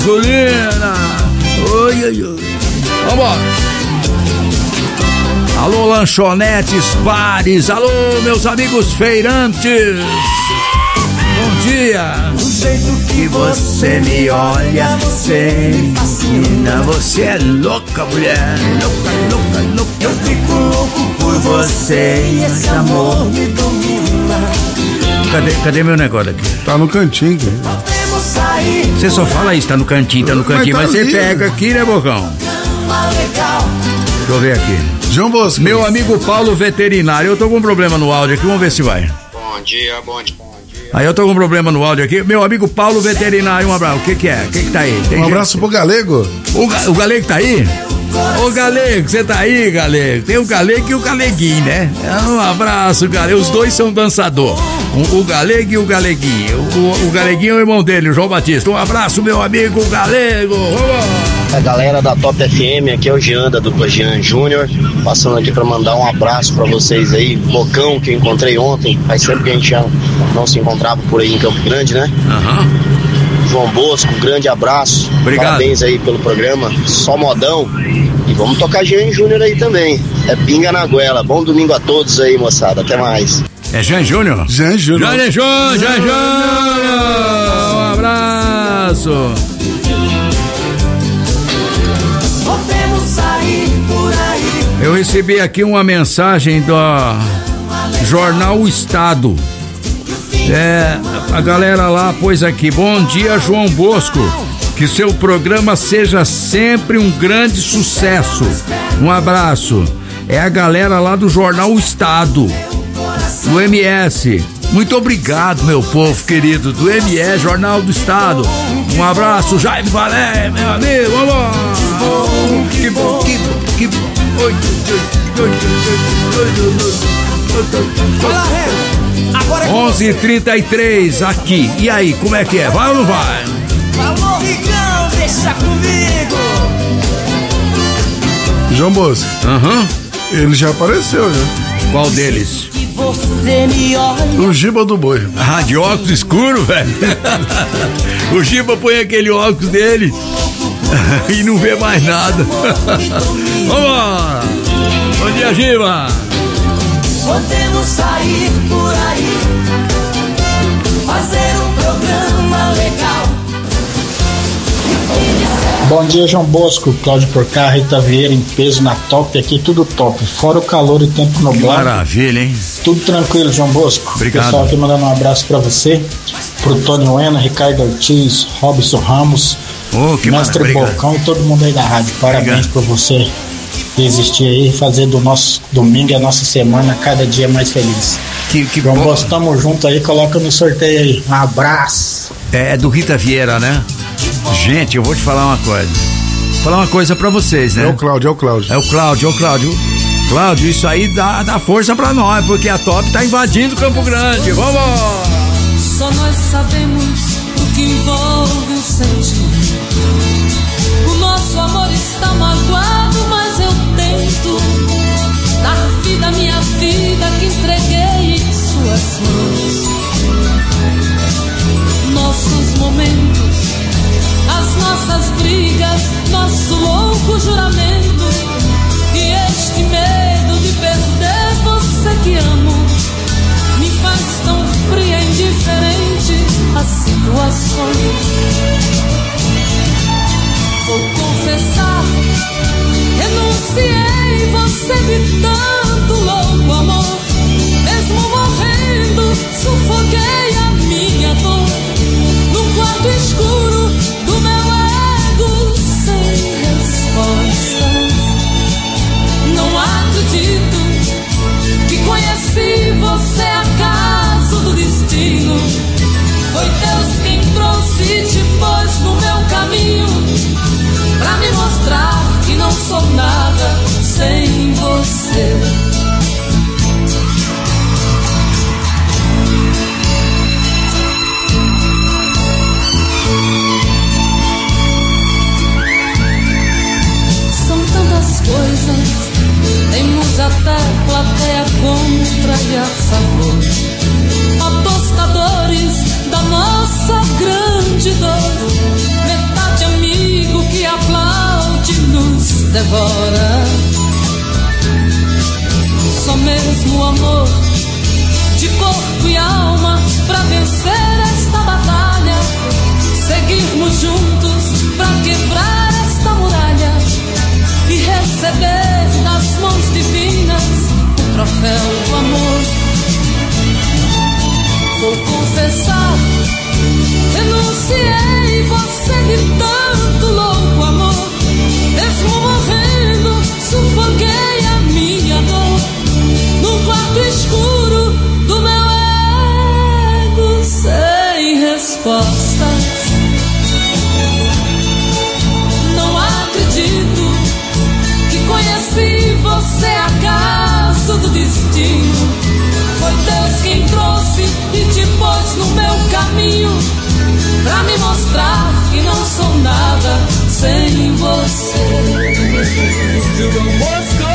Gasolina. Oi, oi, oi. Vambora. Alô, lanchonetes, bares. Alô, meus amigos feirantes. Bom dia. Do jeito que você me olha, você me fascina. Você é louca, mulher. Louca, louca, louca. Eu fico louco por você e esse amor me domina. Cadê meu negócio aqui? Tá no cantinho. Podemos sair. Você só fala isso, tá no cantinho, mas você pega aqui, né, Bocão? Legal. Deixa eu ver aqui. João Bosco. Meu amigo Paulo Veterinário, eu tô com um problema no áudio aqui, vamos ver se vai. Bom dia. Aí eu tô com um problema no áudio aqui. Meu amigo Paulo Veterinário, um abraço. O que é? O que tá aí? Tem um abraço pro Galego. O Galego tá aí? Ô Galego, você tá aí, Galego? Tem o Galego e o Galeguinho, né? Um abraço, Galego. Os dois são dançador. O Galego e o Galeguinho. O Galeguinho é o irmão dele, o João Batista. Um abraço, meu amigo Galego. A galera da Top FM, aqui é o Jean, da dupla Jean Júnior, passando aqui pra mandar um abraço pra vocês aí. Bocão, que eu encontrei ontem, faz tempo que a gente já não se encontrava por aí em Campo Grande, né? João Bosco, um grande abraço. Obrigado. Parabéns aí pelo programa, só modão. E vamos tocar Jean Júnior aí também. É pinga na goela. Bom domingo a todos aí, moçada. Até mais. É Jean Júnior? Jean Júnior. Jean Júnior. Um abraço. Podemos sair por aí. Eu recebi aqui uma mensagem do Jornal O Estado. A galera lá pôs aqui: bom dia, João Bosco, que seu programa seja sempre um grande sucesso. Um abraço. É a galera lá do Jornal O Estado, do MS. Muito obrigado, meu povo querido do MS, Jornal do Estado. Um abraço, Jaime Valé, meu amigo. Vamos. Que bom. Oi. Fala, agora 11h33 aqui. E aí, como é que é? Vai ou não vai? Falou, Rigão, deixa comigo. João Bosco. Ele já apareceu, já. Qual deles? Você me olha. O Giba do Boi. Ah, de óculos escuro, velho. O Giba põe aquele óculos dele e não vê mais nada. Vamos! Bom dia, Giba. Podemos sair por aí, fazer um programa legal. Bom dia, João Bosco, Cláudio Porcar, Rita Vieira, em peso na Top, aqui tudo top, fora o calor e tempo nublado. Maravilha, hein? Tudo tranquilo, João Bosco. Obrigado. Pessoal aqui mandando um abraço pra você, pro Tony Uena, Ricardo Ortiz, Robson Ramos, Mestre Bocão e todo mundo aí da rádio. Parabéns por você existir aí e fazer do nosso domingo e a nossa semana cada dia mais feliz. João Bosco, tamo junto aí, coloca no sorteio aí. Um abraço. É do Rita Vieira, né? Gente, eu vou te falar uma coisa. Vou falar uma coisa pra vocês, né? É o Cláudio. Cláudio, isso aí dá força pra nós, porque a Top tá invadindo Campo Grande. Vamos! Só nós sabemos o que envolve o sentimento. O nosso amor está magoado, mas eu tento dar vida à minha vida que entreguei em suas mãos. Nossos momentos, as nossas brigas, nosso louco juramento e este medo de perder você que amo me faz tão fria e indiferente às situações. Vou confessar, renunciei você de tanto louco amor. Mesmo morrendo, sufoquei a minha dor num quarto escuro do meu ego sem respostas. Não acredito que conheci você acaso do destino. Foi Deus quem trouxe e te pôs no meu caminho pra me mostrar que não sou nada sem você. Coisas, temos até plateia contra e a favor, apostadores da nossa grande dor. Metade é devora. Só mesmo o amor de corpo e alma pra vencer esta batalha. Seguirmos juntos pra quebrar esta muralha e receber das mãos divinas o troféu do amor. Vou confessar, renunciei você de tanto louco amor. Mesmo morrendo, sufoquei a minha dor no quarto escuro do meu ego sem respostas. Não acredito que conheci você acaso do destino. Foi Deus quem trouxe e te pôs no meu caminho pra me mostrar que não sou nada sem você. João Bosco.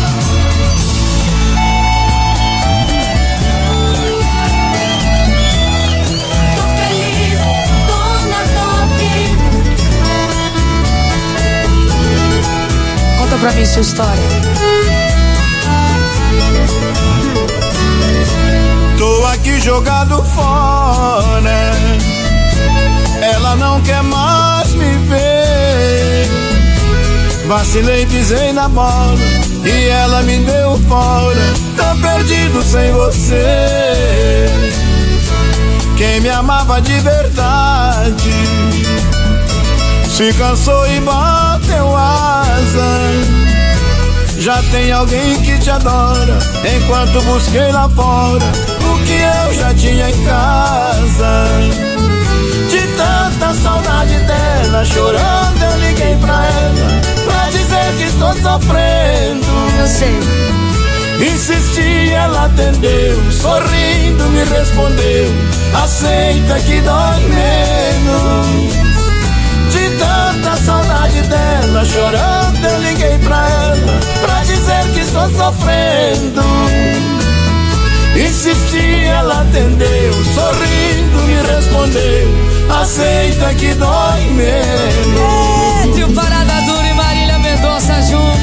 Conta pra mim sua história. Tô aqui jogado fora, ela não quer mais me ver. Vacilei, pisei na bola e ela me deu fora. Tô perdido sem você. Quem me amava de verdade se cansou e bateu asa. Já tem alguém que te adora, enquanto busquei lá fora o que eu já tinha em casa. De tanta saudade dela, chorando eu liguei pra ela pra dizer que estou sofrendo. Eu sei. Insisti, ela atendeu, sorrindo me respondeu: aceita que dói menos. De tanta saudade dela, chorando eu liguei pra ela pra dizer que estou sofrendo. Insisti, ela atendeu, sorrindo me respondeu: aceita que dói menos. Trio Parada Dura e Marília Mendonça junto.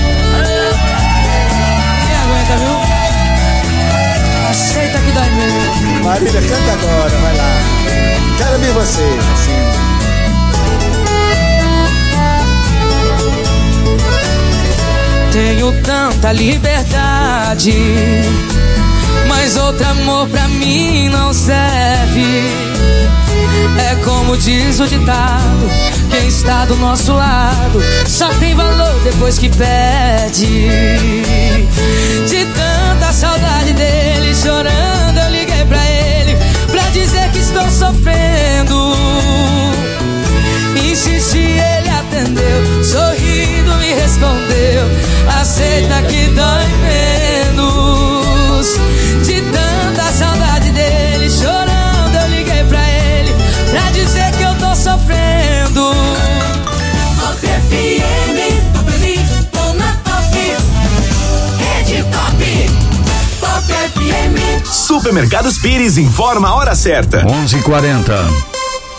Quem aguenta, viu? Aceita que dói menos. Marília, canta agora, vai lá. Quero ver você, assim. Tenho tanta liberdade, mas outro amor pra mim não serve. É como diz o ditado: quem está do nosso lado só tem valor depois que perde. De tanta saudade dele, chorando eu liguei pra ele pra dizer que estou sofrendo. Insisti, ele atendeu, sorrindo me respondeu: aceita que dói menos. De tanta saudade dele, chorando eu liguei pra ele pra dizer que eu tô sofrendo. Top FM, tô feliz, tô na top. Rede Top, Top FM. Supermercados Pires informa a hora certa. 11h40.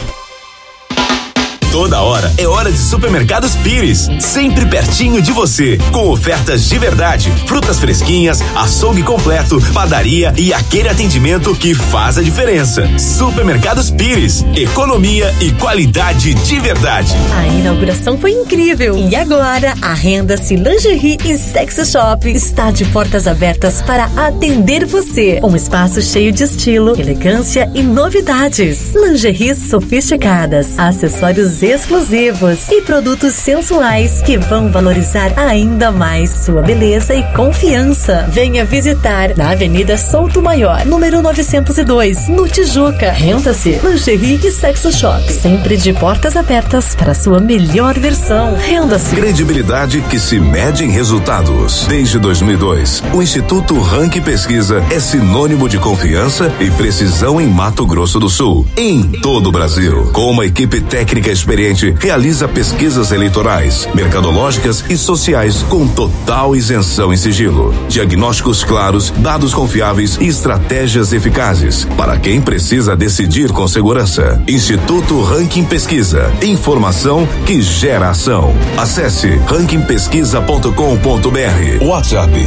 Toda hora é hora de Supermercados Pires, sempre pertinho de você, com ofertas de verdade, frutas fresquinhas, açougue completo, padaria e aquele atendimento que faz a diferença. Supermercados Pires, economia e qualidade de verdade. A inauguração foi incrível e agora a Renda-se Lingerie e Sexy Shop está de portas abertas para atender você. Um espaço cheio de estilo, elegância e novidades. Lingeries sofisticadas, acessórios exclusivos e produtos sensuais que vão valorizar ainda mais sua beleza e confiança. Venha visitar na Avenida Souto Maior, número 902, no Tijuca. Renda-se Lingerie e Sexy Shop, sempre de portas abertas para sua melhor versão. Renda-se. Credibilidade que se mede em resultados. Desde 2002, o Instituto Rank Pesquisa é sinônimo de confiança e precisão em Mato Grosso do Sul, em todo o Brasil, com uma equipe técnica especializada experiente realiza pesquisas eleitorais, mercadológicas e sociais com total isenção e sigilo. Diagnósticos claros, dados confiáveis e estratégias eficazes para quem precisa decidir com segurança. Instituto Ranking Pesquisa. Informação que gera ação. Acesse rankingpesquisa.com.br. WhatsApp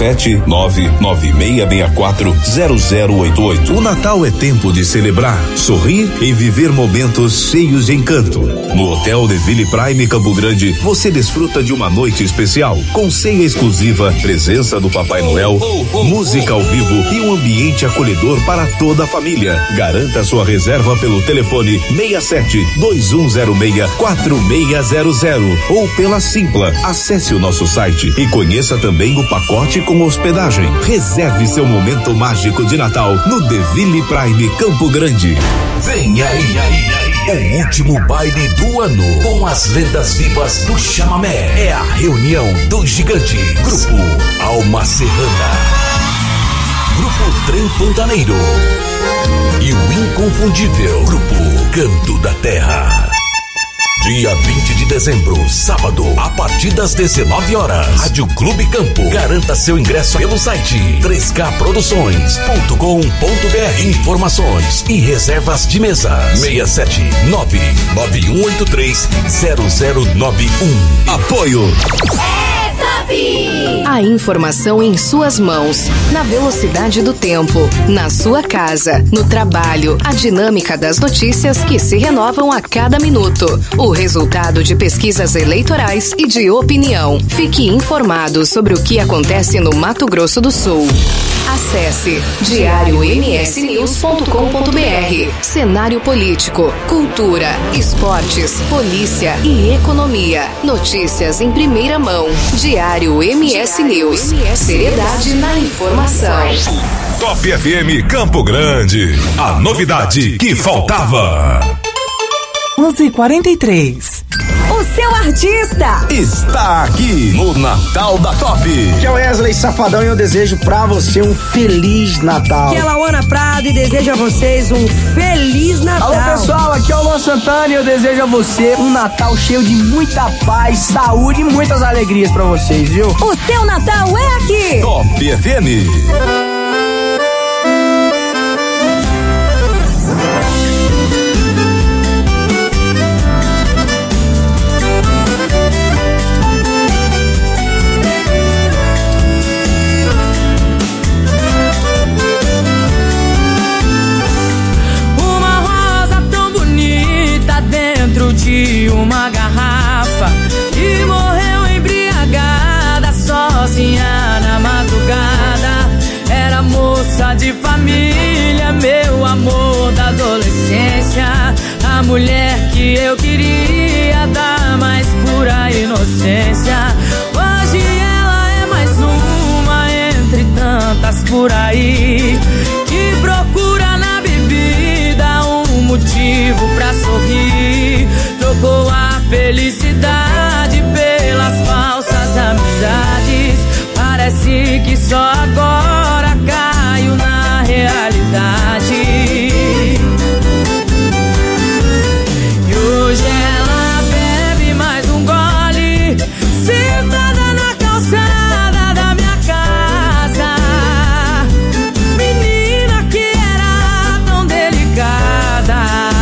67996640088. O Natal é tempo de celebrar, sorrir e viver momentos cheios de encanto. No Hotel The Ville Prime Campo Grande, você desfruta de uma noite especial, com ceia exclusiva, presença do Papai Noel, música ao vivo e um ambiente acolhedor para toda a família. Garanta sua reserva pelo telefone 67-2106-4600 ou pela Simpla. Acesse o nosso site e conheça também o pacote com hospedagem. Reserve seu momento mágico de Natal no The Ville Prime Campo Grande. Vem aí, o último baile do ano com as lendas vivas do chamamé. É a reunião dos gigantes. Grupo Alma Serrana, Grupo Trem Pantaneiro e o inconfundível Grupo Canto da Terra. Dia 20 de dezembro, sábado, a partir das 19 horas. Rádio Clube Campo. Garanta seu ingresso pelo site 3kproduções.com.br. Informações e reservas de mesa 67991830091. Apoio a informação em suas mãos, na velocidade do tempo, na sua casa, no trabalho, a dinâmica das notícias que se renovam a cada minuto, o resultado de pesquisas eleitorais e de opinião. Fique informado sobre o que acontece no Mato Grosso do Sul. Acesse diariomsnews.com.br. Cenário político, cultura, esportes, polícia e economia. Notícias em primeira mão. Diário MS News. Seriedade na informação. Top FM Campo Grande. A novidade que faltava. 11h43. O seu artista está aqui no Natal da Top. Que é o Wesley Safadão e eu desejo pra você um Feliz Natal. Que é Lauana Prado e desejo a vocês um Feliz Natal. Alô pessoal, aqui é o Luan Santana e eu desejo a você um Natal cheio de muita paz, saúde e muitas alegrias pra vocês, viu? O seu Natal é aqui. Top FM. De uma garrafa e morreu embriagada, sozinha na madrugada. Era moça de família, meu amor da adolescência, a mulher que eu queria dar mais pura inocência. Hoje ela é mais uma entre tantas por aí que procura na bebida um motivo pra sorrir. Trocou a felicidade pelas falsas amizades. Parece que só agora caio na realidade. E hoje ela bebe mais um gole, sentada na calçada da minha casa. Menina que era tão delicada,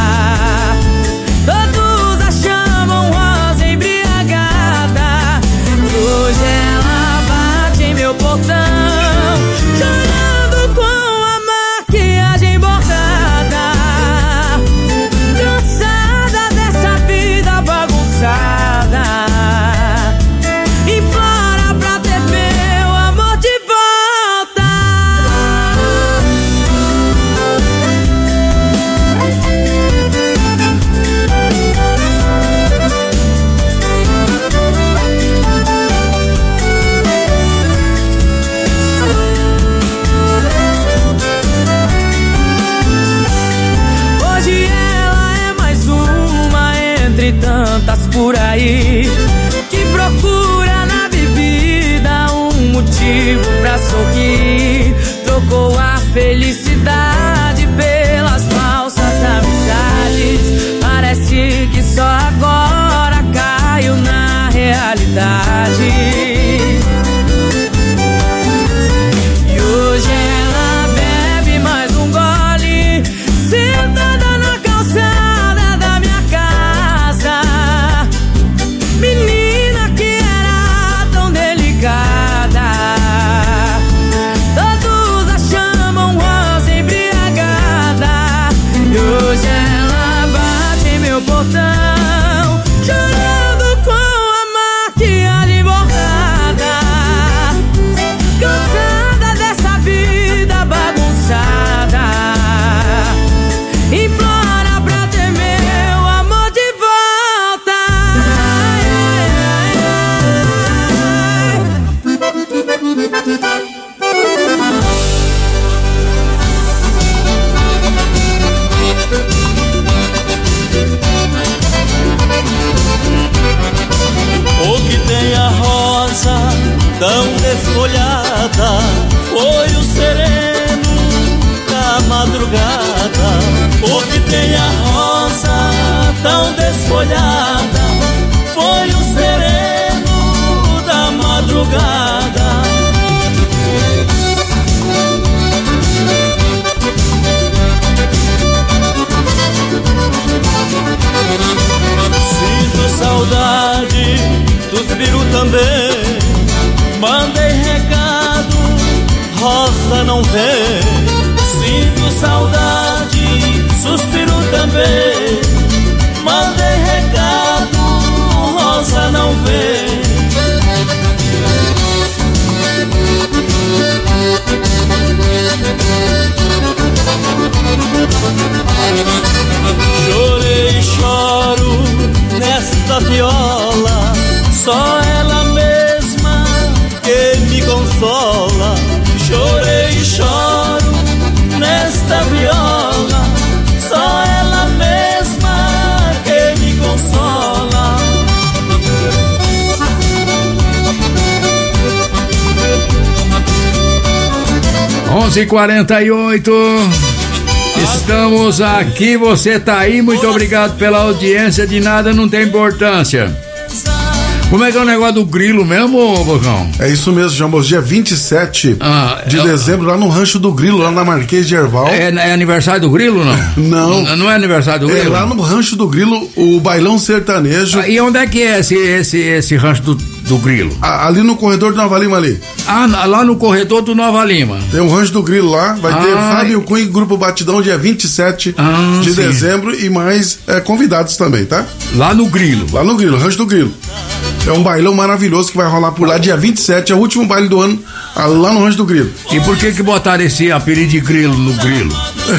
todos a chamam rosa embriagada. Hoje ela bate em meu portão, chorando com a maquiagem bordada, cansada dessa vida bagunçada. Implora pra ter meu amor de volta. Hoje ela é mais uma entre tantas por aí que procura na bebida um motivo pra sorrir. Trocou a felicidade pelas falsas amizades. Parece que só agora suspiro também. Mandei recado, rosa não vem. Sinto saudade, suspiro também. Mandei recado, rosa não vem. Chorei e choro nesta viola, só ela mesma que me consola. Chorei e choro nesta viola, só ela mesma que me consola. 11h48. Estamos aqui, você tá aí, muito obrigado pela audiência, de nada não tem importância. Como é que é o negócio do grilo mesmo, Bocão? É isso mesmo, Jambos, dia 27 de dezembro, lá no Rancho do Grilo, lá na Marquês de Herval. É aniversário do grilo, não? Não. Não é aniversário do grilo? É lá no Rancho do Grilo, o bailão sertanejo. E onde é que é esse rancho do grilo? Ali no corredor do Nova Lima ali. Lá no corredor do Nova Lima. Tem um Rancho do Grilo lá, vai ter Fábio Cunha e Grupo Batidão dia 27 de dezembro e mais convidados também, tá? Lá no Grilo. Lá no Grilo, Rancho do Grilo. É um bailão maravilhoso que vai rolar por lá dia 27, é o último baile do ano, lá no Rancho do Grilo. E por que botaram esse apelido de grilo no grilo?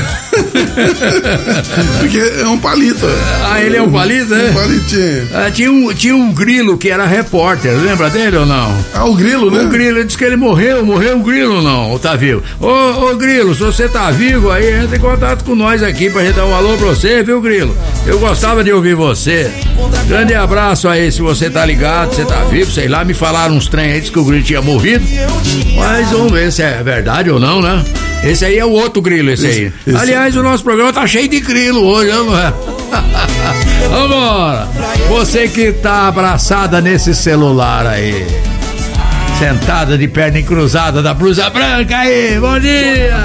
Porque é um palito. Ele é um palito, é? Um palitinho. Tinha um grilo que era repórter, lembra dele ou não? O grilo, né? O grilo, ele disse que ele morreu o grilo não, ou tá vivo? Ô grilo, se você tá vivo aí, entra em contato com nós aqui pra gente dar um alô pra você, viu, grilo? Eu gostava de ouvir você. Grande abraço aí, se você tá ligado, você tá vivo, sei lá, me falaram uns trem aí, disse que o grilo tinha morrido, mas vamos ver se é verdade ou não, né? Esse aí é o outro grilo, esse aí. Aliás, o nosso programa tá cheio de grilo hoje, não é? Vambora! Você que tá abraçada nesse celular aí, sentada de perna cruzada da blusa branca aí, bom dia!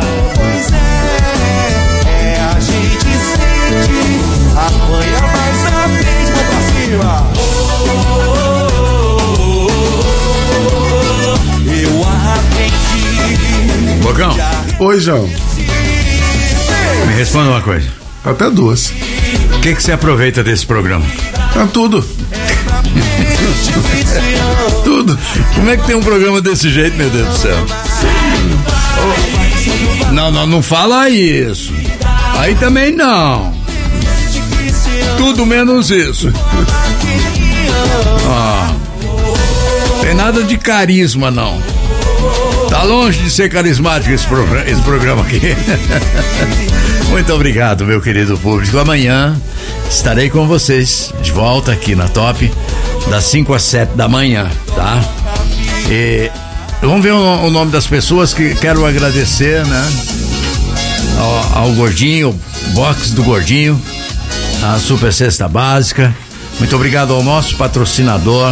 A gente sente, amanhã mais a frente, vou pra cima. Eu arrependi. Bocão. Oi, João. Me responda uma coisa. Até duas. O que você aproveita desse programa? Tudo. Tudo. Como é que tem um programa desse jeito, meu Deus do céu? Não fala isso. Aí também não. Tudo menos isso. Tem nada de carisma, não. Tá longe de ser carismático esse programa aqui. Muito obrigado, meu querido público. Amanhã estarei com vocês de volta aqui na Top, das 5 às 7 da manhã, tá? E vamos ver o nome das pessoas que quero agradecer, né? Ao Gordinho, Box do Gordinho, a Super Cesta Básica. Muito obrigado ao nosso patrocinador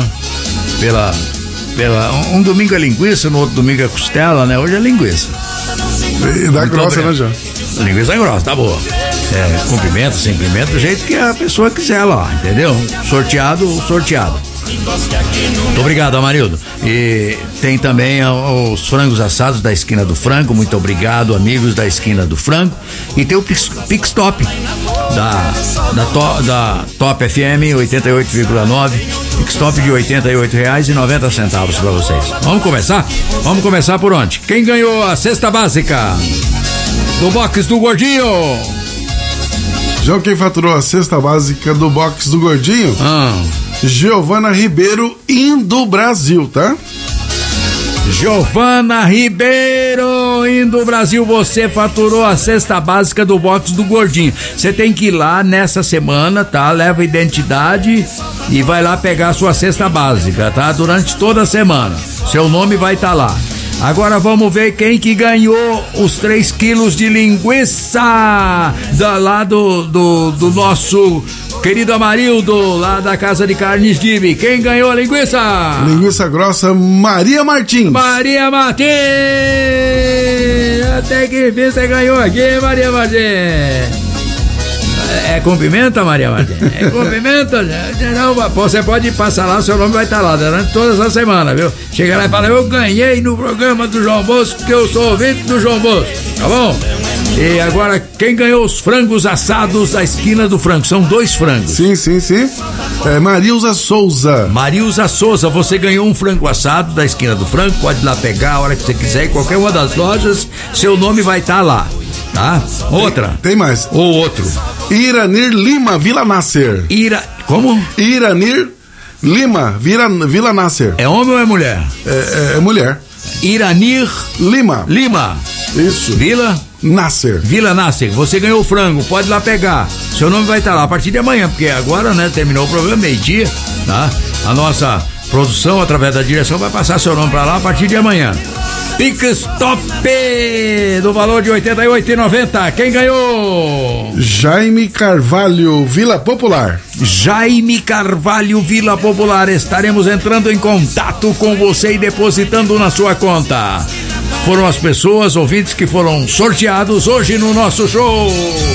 um domingo é linguiça, no outro domingo é costela, né? Hoje é linguiça. E dá grossa, né, João? Linguiça grossa, tá boa. Com pimenta, sem pimenta, do jeito que a pessoa quiser lá, entendeu? Sorteado. Muito obrigado, Amarildo. E tem também os frangos assados da Esquina do Frango. Muito obrigado, amigos da Esquina do Frango. E tem o Pix Top da Top FM 88,9. Pix Top de R$88,90 para vocês. Vamos começar? Vamos começar por onde? Quem ganhou a cesta básica do Box do Gordinho? João, quem faturou a cesta básica do Box do Gordinho? Giovana Ribeiro, Indo Brasil, tá? Giovana Ribeiro, Indo Brasil, você faturou a cesta básica do Box do Gordinho. Você tem que ir lá nessa semana, tá? Leva a identidade e vai lá pegar a sua cesta básica, tá? Durante toda a semana. Seu nome vai estar lá. Agora vamos ver quem que ganhou os 3 quilos de linguiça lá do nosso querido Amarildo, lá da Casa de Carnes Dibe. Quem ganhou a linguiça? Linguiça grossa, Maria Martins. Maria Martins! Até que enfim você ganhou aqui, Maria Martins. É com pimenta, Maria Martins? É com pimenta? Não, você pode passar lá, seu nome vai estar lá durante toda essa semana, viu? Chega lá e fala, eu ganhei no programa do João Bosco, porque eu sou ouvinte do João Bosco, tá bom? E agora, quem ganhou os frangos assados da esquina do frango? São 2 frangos. Sim. É Marilza Souza. Marilza Souza, você ganhou um frango assado da esquina do frango, pode ir lá pegar a hora que você quiser, em qualquer uma das lojas, seu nome vai estar lá, tá? Outra. Tem mais. Ou outro. Iranir Lima, Vila Nasser. Como? Iranir Lima, Vila Nasser. É homem ou é mulher? É mulher. Iranir Lima. Isso. Vila Nasser. Você ganhou o frango, pode ir lá pegar. Seu nome vai estar lá a partir de amanhã, porque agora, né, terminou o programa, meio-dia, tá? A nossa produção, através da direção, vai passar seu nome pra lá a partir de amanhã. Pix Top do valor de R$ 88,90. Quem ganhou? Jaime Carvalho, Vila Popular. Jaime Carvalho, Vila Popular. Estaremos entrando em contato com você e depositando na sua conta. Foram as pessoas, ouvintes, que foram sorteados hoje no nosso show.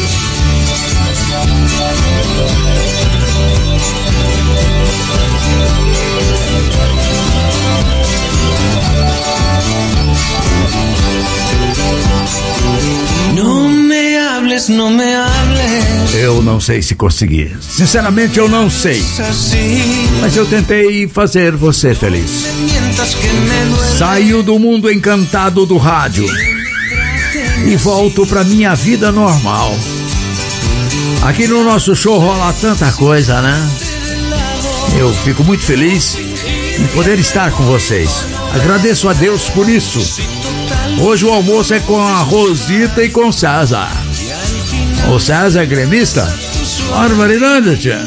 Não me hables. Eu não sei se consegui. Sinceramente, eu não sei. Mas eu tentei fazer você feliz. Saio do mundo encantado do rádio e volto pra minha vida normal. Aqui no nosso show rola tanta coisa, né? Eu fico muito feliz em poder estar com vocês. Agradeço a Deus por isso. Hoje o almoço é com a Rosita e com o César. O César é gremista? Barbaridade, tia.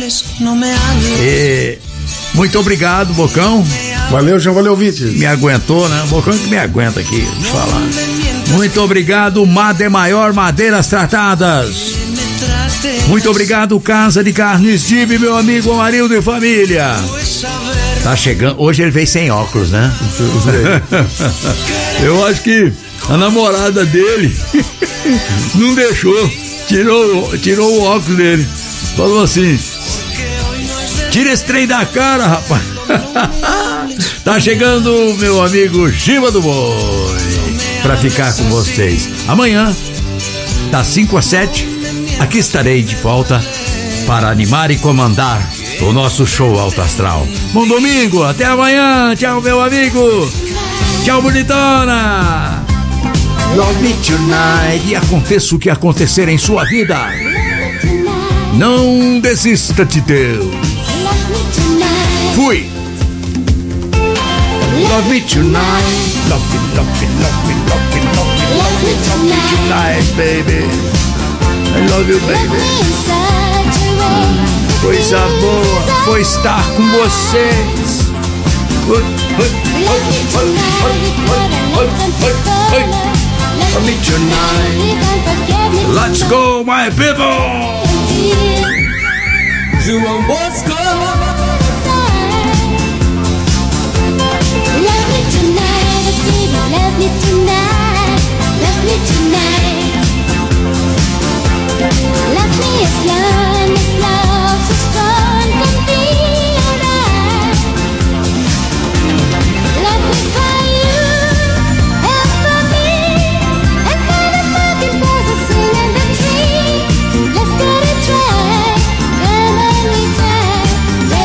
E muito obrigado, Bocão. Valeu, João, valeu, ouvinte. Me aguentou, né? O Bocão que me aguenta aqui, deixa eu falar. Muito obrigado, Made Maior Madeiras Tratadas. Muito obrigado, Casa de Carnes Dibe, meu amigo Amarildo e família. Tá chegando, hoje ele veio sem óculos, né? Eu acho que a namorada dele não deixou, tirou o óculos dele. Falou assim: tira esse trem da cara, rapaz. Tá chegando meu amigo Giba do Boi pra ficar com vocês. Amanhã, das 5 às 7, aqui estarei de volta para animar e comandar o nosso show Alto Astral. Bom domingo, até amanhã. Tchau, meu amigo. Tchau, bonitona. Love me tonight. E aconteça o que acontecer em sua vida, não desista de Deus. Fui. Love me tonight. Love me, love me, love me, love me, love me, love me, love me tonight, baby. I love you, baby. Coisa boa foi estar com vocês. Love me tonight. Let's go, my people. João Bosco. Love me tonight, baby, love me tonight, love me tonight. Love me as long as love so strong can be alright. Love me for you and for me, and for the mockingbirds that sing in the tree. Let's get it right, come on we try.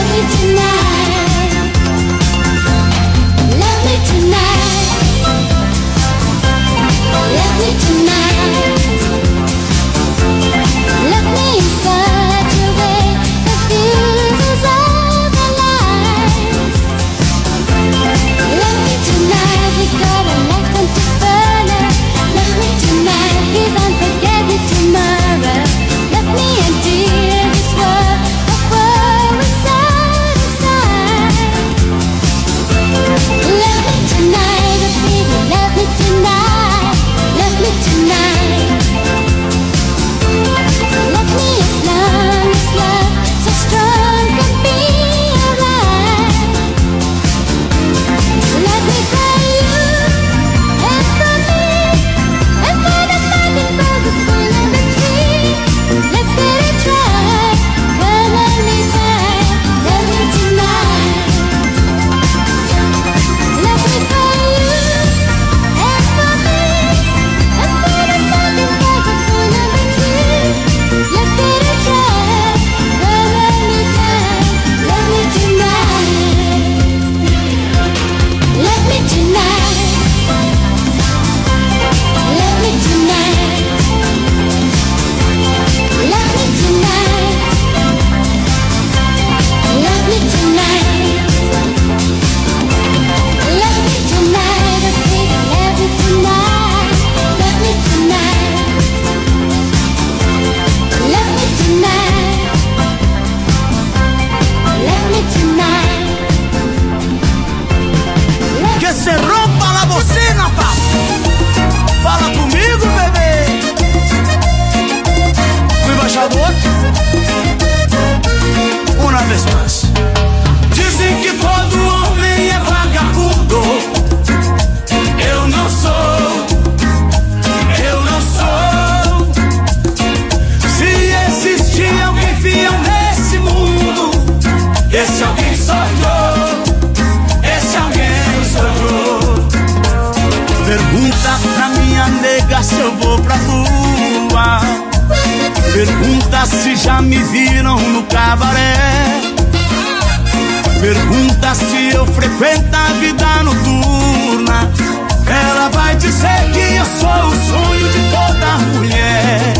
alguém sou eu. Esse alguém sou eu. Pergunta pra minha nega se eu vou pra rua. Pergunta se já me viram no cabaré. Pergunta se eu frequento a vida noturna. Ela vai dizer que eu sou o sonho de toda mulher.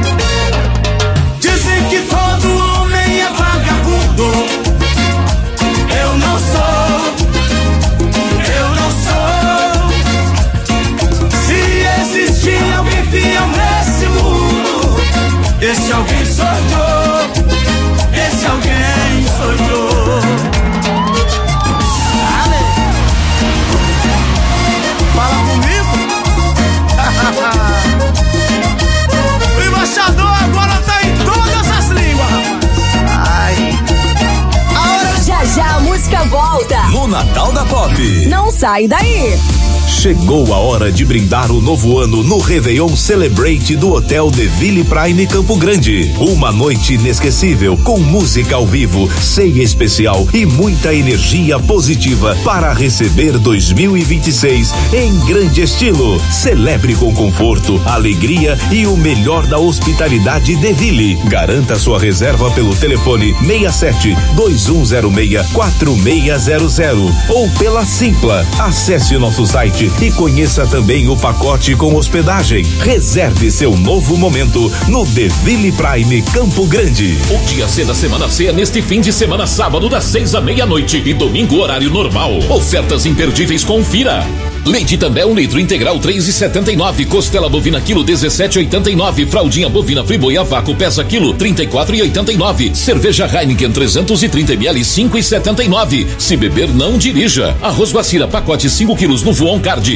Dizem que todo homem é vagabundo. Eu não sou. Eu não sou. Se existir alguém fiel nesse mundo, esse alguém sou eu. Esse alguém sou eu. Fala comigo. O embaixador agora tá em todas as línguas, rapaz. Ai. Já já a música volta. No Natal da Pop. Não sai daí. Chegou a hora de brindar o novo ano no Réveillon Celebrate do Hotel de Ville Prime Campo Grande. Uma noite inesquecível com música ao vivo, ceia especial e muita energia positiva para receber 2026 em grande estilo. Celebre com conforto, alegria e o melhor da hospitalidade de Ville. Garanta sua reserva pelo telefone 67-2106-4600 ou pela Simpla. Acesse nosso site e conheça também o pacote com hospedagem. Reserve seu novo momento no The Ville Prime Campo Grande. O dia C da Semana C é neste fim de semana, sábado das 6 à meia-noite e domingo horário normal. Ofertas imperdíveis, confira. Leite També 1 litro integral 3,79, costela bovina quilo 17,89, fraldinha bovina friboi a vácuo peça quilo 34,89, cerveja Heineken 330 ml 5,79. Se beber não dirija. Arroz Guacira pacote 5 quilos no Voon Card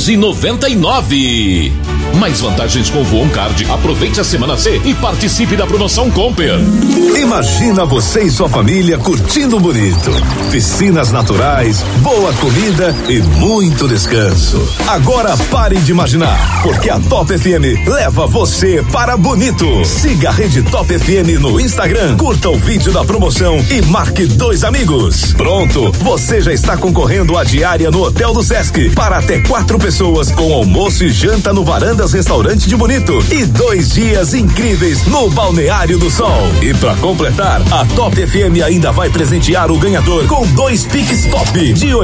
11,99. Mais vantagens com o Voon Card. Aproveite a Semana C e participe da promoção Comper. Imagina você e sua família curtindo bonito. Piscinas naturais, boa comida e muito descanso. Agora pare de imaginar, porque a Top FM leva você para bonito. Siga a Rede Top FM no Instagram, curta o vídeo da promoção e marque 2 amigos. Pronto, você já está concorrendo à diária no Hotel do Sesc para até 4 pessoas com almoço e janta no Varandas Restaurante de Bonito e 2 dias incríveis no Balneário do Sol. E para completar, a Top FM ainda vai presentear o ganhador com 2 Pix Top de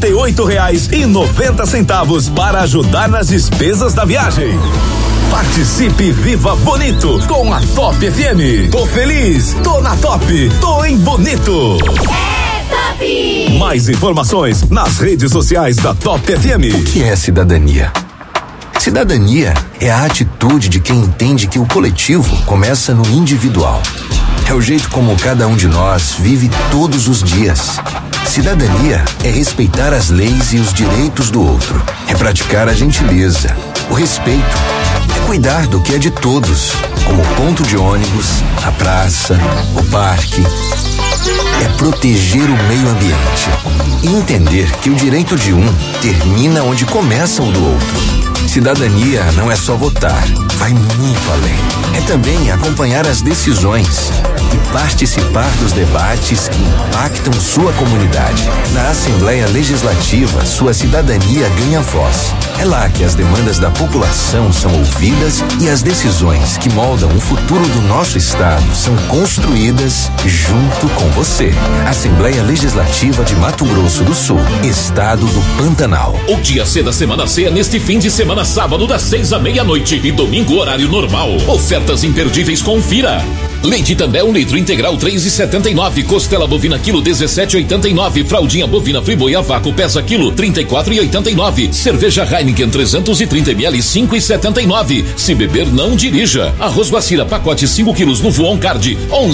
R$88,90 para ajudar nas despesas da viagem. Participe e viva bonito com a Top FM. Tô feliz, tô na Top, tô em Bonito. É Top! Mais informações nas redes sociais da Top FM. O que é cidadania? Cidadania é a atitude de quem entende que o coletivo começa no individual. É o jeito como cada um de nós vive todos os dias. Cidadania é respeitar as leis e os direitos do outro. É praticar a gentileza, o respeito. É cuidar do que é de todos, como o ponto de ônibus, a praça, o parque. É proteger o meio ambiente e entender que o direito de um termina onde começa o do outro. Cidadania não é só votar, vai muito além. É também acompanhar as decisões e participar dos debates que impactam sua comunidade. Na Assembleia Legislativa, sua cidadania ganha voz. É lá que as demandas da população são ouvidas e as decisões que moldam o futuro do nosso estado são construídas junto com você. Assembleia Legislativa de Mato Grosso do Sul, Estado do Pantanal. O dia C da Semana C é neste fim de semana, sábado das 6 à meia-noite e domingo horário normal. Ofertas imperdíveis, confira. Leite També 1 litro integral 3,79, costela bovina quilo 17,89, fraldinha bovina friboi a vácuo peça quilo 34,89, cerveja Heineken 330 ml 5,79. Se beber não dirija. Arroz Guacira pacote 5 quilos no Voon Card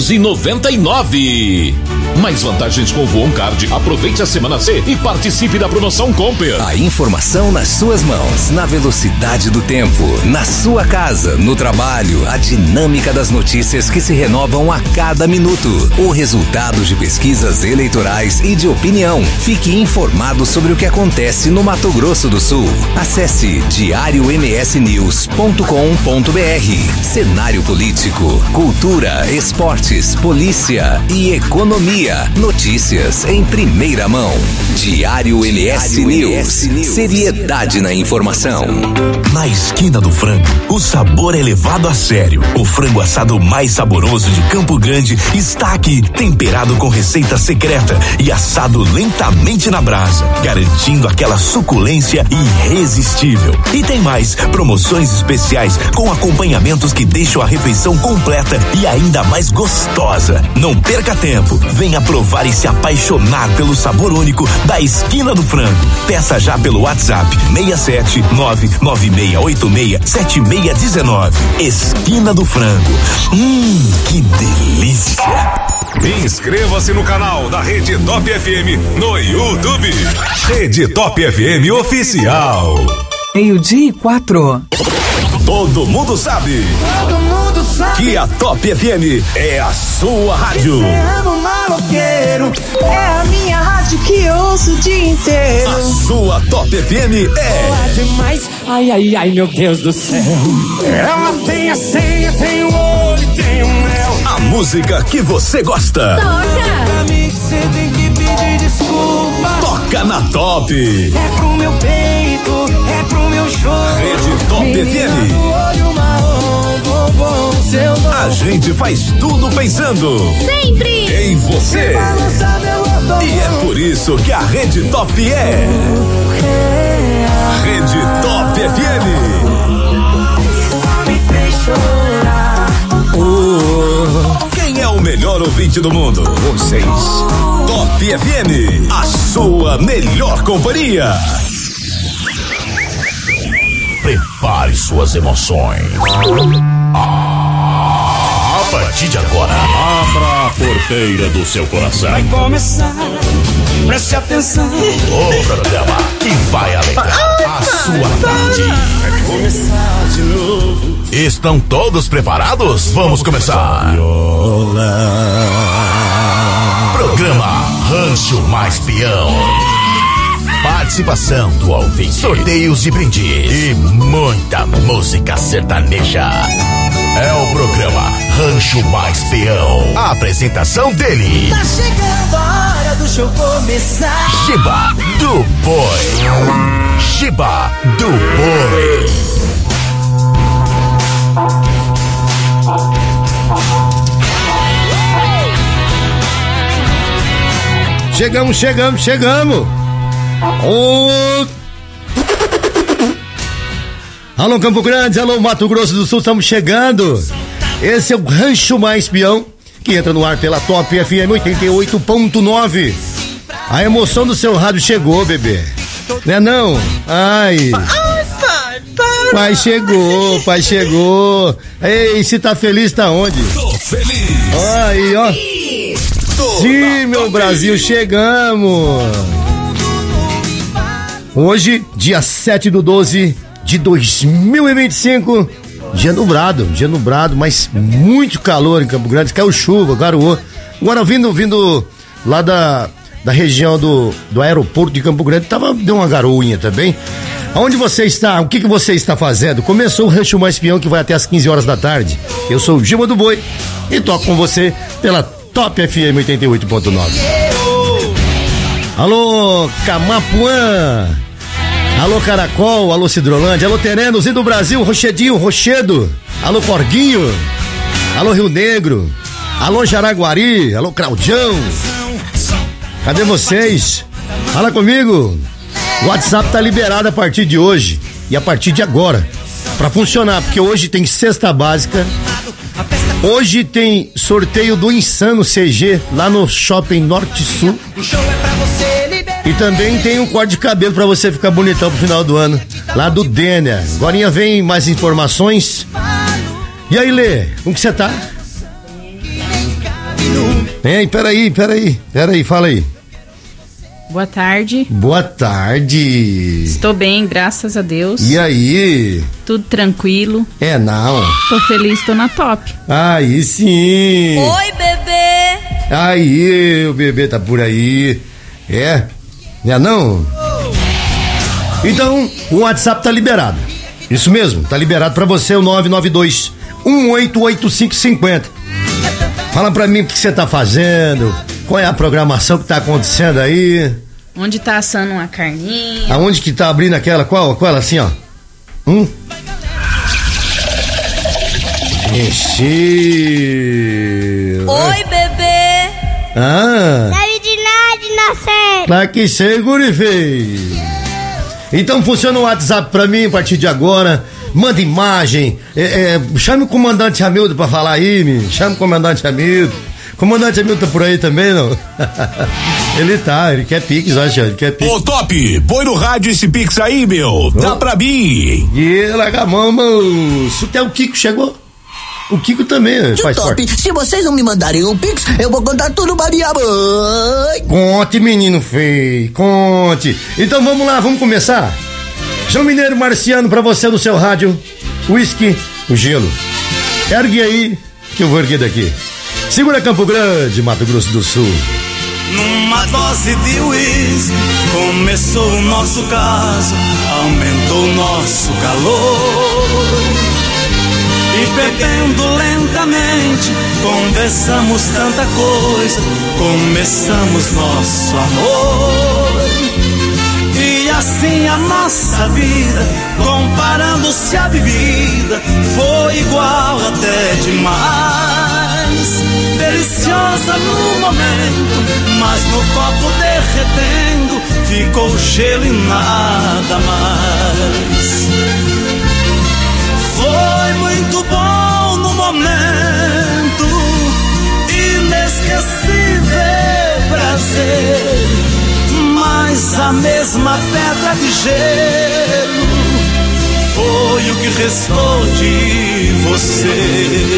11,99. Mais vantagens com o Voon Card. Aproveite a Semana C e participe da promoção Comper. A informação nas suas mãos, na velocidade do tempo, na sua casa, no trabalho, a dinâmica das notícias que se renovam a cada minuto. O resultado de pesquisas eleitorais e de opinião. Fique informado sobre o que acontece no Mato Grosso do Sul. Acesse diariomsnews.com.br. Cenário político, cultura, esportes, polícia e economia. Notícias em primeira mão. Diário MS News. Seriedade na informação. Na esquina do frango, o sabor é levado a sério. O frango assado mais saboroso de Campo Grande está aqui, temperado com receita secreta e assado lentamente na brasa, garantindo aquela suculência irresistível. E tem mais, promoções especiais com acompanhamentos que deixam a refeição completa e ainda mais gostosa. Não perca tempo, venha provar e se apaixonar pelo sabor único da esquina do frango. Peça já pelo WhatsApp 67996867619. Esquina do Frango. Que delícia! Inscreva-se no canal da Rede Top FM no YouTube. Rede Top FM Oficial. 12:04. Todo mundo sabe que a Top FM é a sua rádio. Maloqueiro, é a minha rádio que eu ouço o dia inteiro. A sua Top FM é boa demais, ai, ai, ai, meu Deus do céu. Ela tem a senha, tem o olho, tem o mel. a música que você gosta. Pra mim que você tem que pedir desculpa. Toca na Top. É pro meu peito, é pro meu show. Rede Top FM. A gente faz tudo pensando sempre em você. E é por isso que a Rede Top é Rede Top FM. Quem é o melhor ouvinte do mundo? Vocês. Top FM, a sua melhor companhia. Prepare suas emoções. A partir de agora, abra a porteira do seu coração. Vai começar, preste atenção. O programa que vai alegrar a sua tarde. Vai começar de novo. Estão todos preparados? Vamos começar. Programa Rancho Mais Peão. Participação do ouvinte, sorteios de brindes e muita música sertaneja. É o programa Rancho Mais Peão. A apresentação dele. Tá chegando a hora do show começar. Giba do Boi. Giba do Boi. Chegamos. Alô Campo Grande, alô Mato Grosso do Sul, estamos chegando. Esse é o Rancho Mais Peão, que entra no ar pela Top FM 88.9. A emoção do seu rádio chegou, bebê. Né não? Ai. Pai chegou. Ei, se tá feliz, tá onde? Tô feliz. Aí, ó. Sim, meu Brasil, chegamos. Hoje, dia 7/12/2025, dia nublado, mas muito calor em Campo Grande, caiu chuva, garoou. Agora vindo lá da região do aeroporto de Campo Grande, deu uma garoinha também. Aonde você está? O que você está fazendo? Começou o Rancho Mais Peão, que vai até as 15 horas da tarde. Eu sou o Giba do Boi e toco com você pela Top FM 88.9. Alô, Camapuã. Alô, Caracol. Alô, Cidrolândia. Alô, Terenos. E do Brasil, Rochedo. Alô, Corguinho. Alô, Rio Negro. Alô, Jaraguari. Alô, Claudião. Cadê vocês? Fala comigo. O WhatsApp tá liberado a partir de hoje e a partir de agora pra funcionar, porque hoje tem cesta básica. Hoje tem sorteio do Insano CG lá no Shopping Norte Sul. E também tem um corte de cabelo pra você ficar bonitão pro final do ano, lá do Dênia. Agorinha vem mais informações. E aí, Lê, como que você tá? Hein, peraí, fala aí. Boa tarde. Boa tarde. Estou bem, graças a Deus. E aí? Tudo tranquilo. Não. Tô feliz, tô na top. Aí sim. Oi, bebê. Aí, o bebê tá por aí. Não? Então, o WhatsApp tá liberado. Isso mesmo, tá liberado pra você o 992-188550. Fala pra mim o que você tá fazendo, qual é a programação que tá acontecendo aí. Onde tá assando uma carninha. Aonde que tá abrindo aquela, qual assim, ó. Enchi. Oi, bebê. Sabe de nada, inocente. Claro que sei, guri feio. Então funciona o WhatsApp pra mim a partir de agora. Manda imagem. Chame o comandante Hamilton pra falar aí, chame o comandante Hamilton. Comandante Hamilton tá por aí também, não? Ele quer Pix, acho, ele quer Pix. Ô, Top, põe no rádio esse Pix aí, meu. Dá pra mim. E larga a mão, moço. Até o Kiko chegou. O Kiko também faz Top, parte. Se vocês não me mandarem um Pix, eu vou contar tudo pra minha mãe. Conte, menino feio, conte. Então vamos lá, vamos começar? João Mineiro Marciano pra você no seu rádio. Whisky, o gelo. Ergue aí, que eu vou erguer daqui. Segura Campo Grande, Mato Grosso do Sul. Numa dose de uísque começou o nosso caso, aumentou o nosso calor. E bebendo lentamente, conversamos tanta coisa, começamos nosso amor. E assim a nossa vida, comparando-se à bebida, foi igual até demais. Deliciosa no momento, mas no copo derretendo, ficou gelo e nada mais. Foi muito bom no momento, inesquecível prazer, mas a mesma pedra de gelo foi o que restou de você.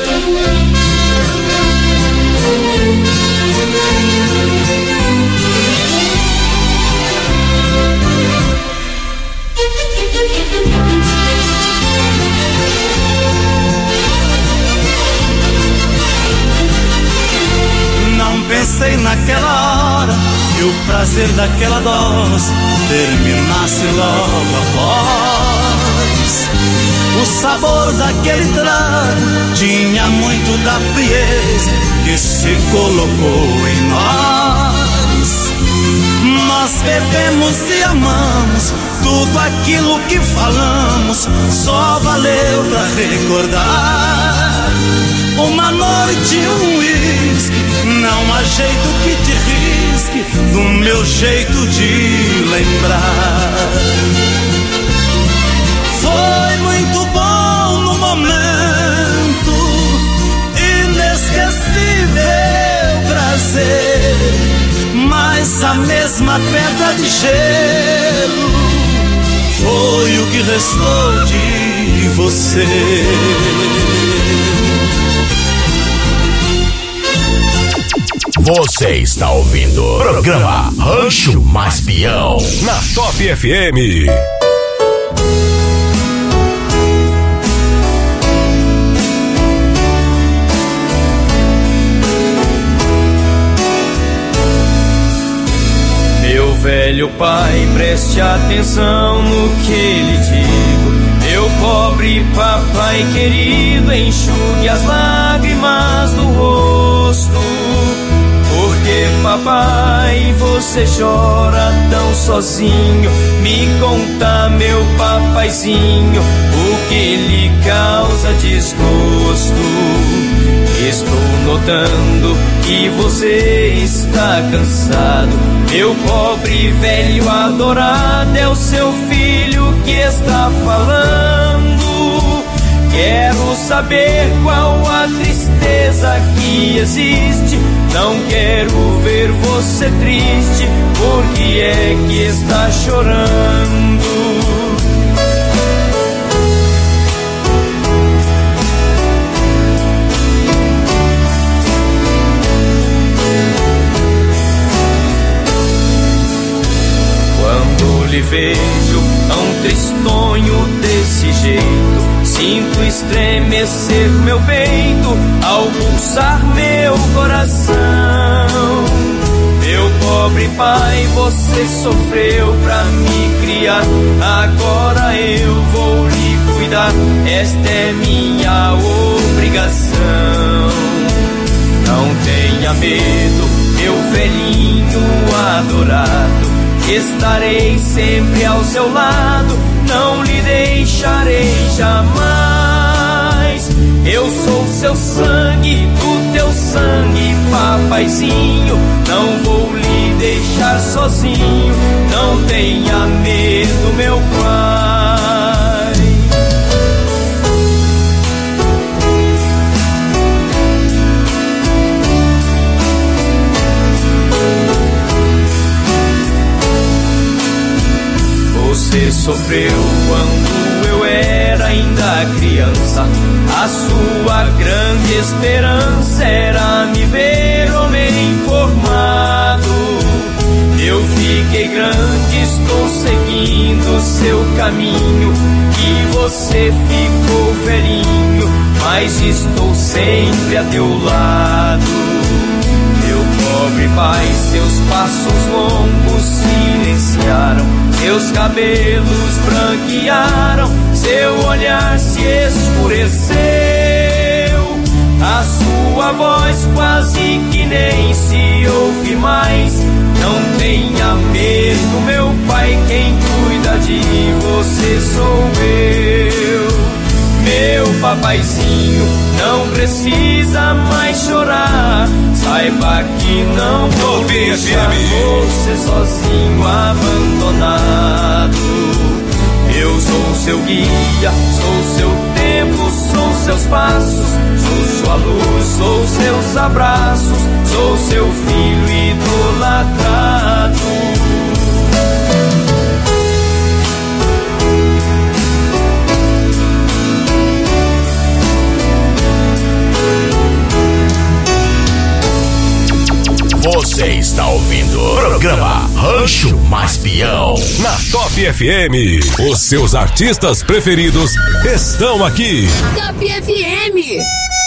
Não pensei naquela hora que o prazer daquela dose terminasse logo após. O sabor daquele trago tinha muito da frieza que se colocou em nós. Nós bebemos e amamos, tudo aquilo que falamos só valeu pra recordar. Uma noite, um uísque, não há jeito que te risque do meu jeito de lembrar. Foi muito bom no momento, inesquecível prazer, mas a mesma pedra de gelo foi o que restou de você. Você está ouvindo o programa Rancho Mais Peão na Top FM. Meu velho pai, preste atenção no que lhe digo. Meu pobre papai querido, enxugue as lágrimas do rosto. Porque papai, você chora tão sozinho? Me conta, meu papaizinho, o que lhe causa desgosto. Estou notando que você está cansado. Meu pobre velho adorado, é o seu filho que está falando. Quero saber qual a tristeza que existe. Não quero ver você triste. Por que é que está chorando? lhe vejo tão tristonho desse jeito, sinto estremecer meu peito ao pulsar meu coração. Meu pobre pai, você sofreu pra me criar, agora eu vou lhe cuidar, esta é minha obrigação. Não tenha medo, meu velhinho adorado, estarei sempre ao seu lado, não lhe deixarei jamais. Eu sou seu sangue, do teu sangue, papaizinho, não vou lhe deixar sozinho, não tenha medo, meu pai. Você sofreu quando eu era ainda criança, a sua grande esperança era me ver homem formado. Eu fiquei grande, estou seguindo seu caminho, e você ficou velhinho, mas estou sempre a teu lado. Meu pobre pai, seus passos longos silenciaram, seus cabelos branquearam, seu olhar se escureceu, a sua voz quase que nem se ouve mais. Não tenha medo, meu pai, quem cuida de você sou eu. Meu papaizinho, não precisa mais chorar, saiba que não vou deixar você sozinho, abandonado. Eu sou seu guia, sou seu tempo, sou seus passos, sou sua luz, sou seus abraços, sou seu filho idolatrado. Você está ouvindo o programa Rancho Mais Peão na Top FM. Os seus artistas preferidos estão aqui. Top FM.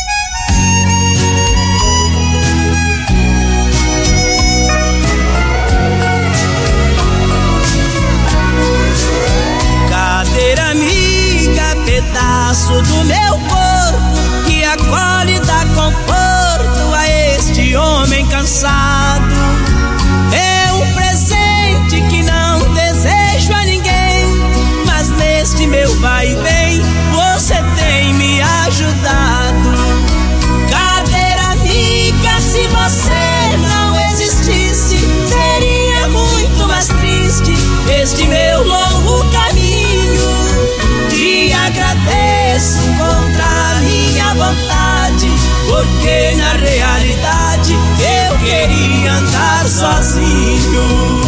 Cadeira amiga, pedaço do meu corpo, que acolhe e dá conforto a este homem cansado. É um presente que não desejo a ninguém, mas neste meu vai e vem você tem me ajudado. Cadeira amiga, se você não existisse, seria muito mais triste este meu longo caminho. Te agradeço contra a minha vontade, porque na realidade eu queria andar sozinho.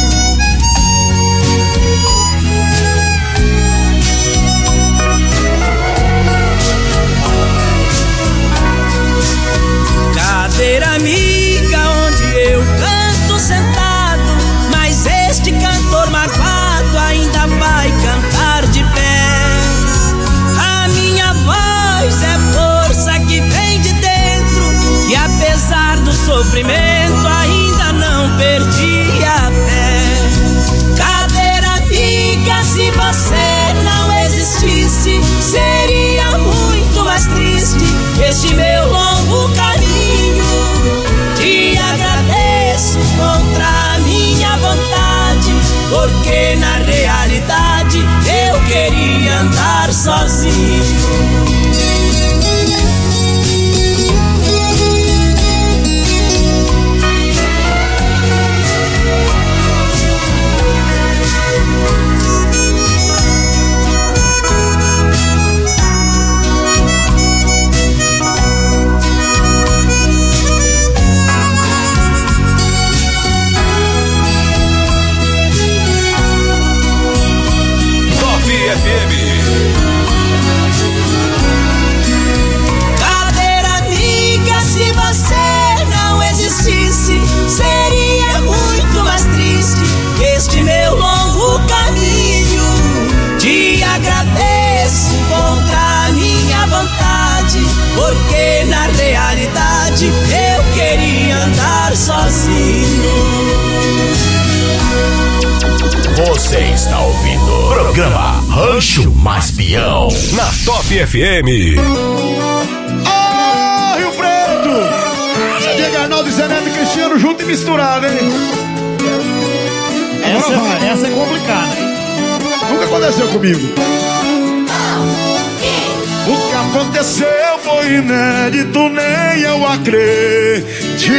Cadeira amiga, onde eu canto sentado, mas este cantor marvado ainda vai cantar de pé. A minha voz é força que vem de dentro, e apesar do sofrimento ainda não perdi a fé. Cadeira amiga, se você não existisse, seria muito mais triste este meu longo caminho. Te agradeço contra a minha vontade, porque na realidade eu queria andar sozinho. está ouvindo programa Rancho Mais Peão na Top FM. Ah, Rio Preto! Diego Arnaldo, Zé Neto e Cristiano junto e misturado, hein? Essa é complicada, hein? Nunca aconteceu comigo. O que aconteceu foi inédito, nem eu acreditei.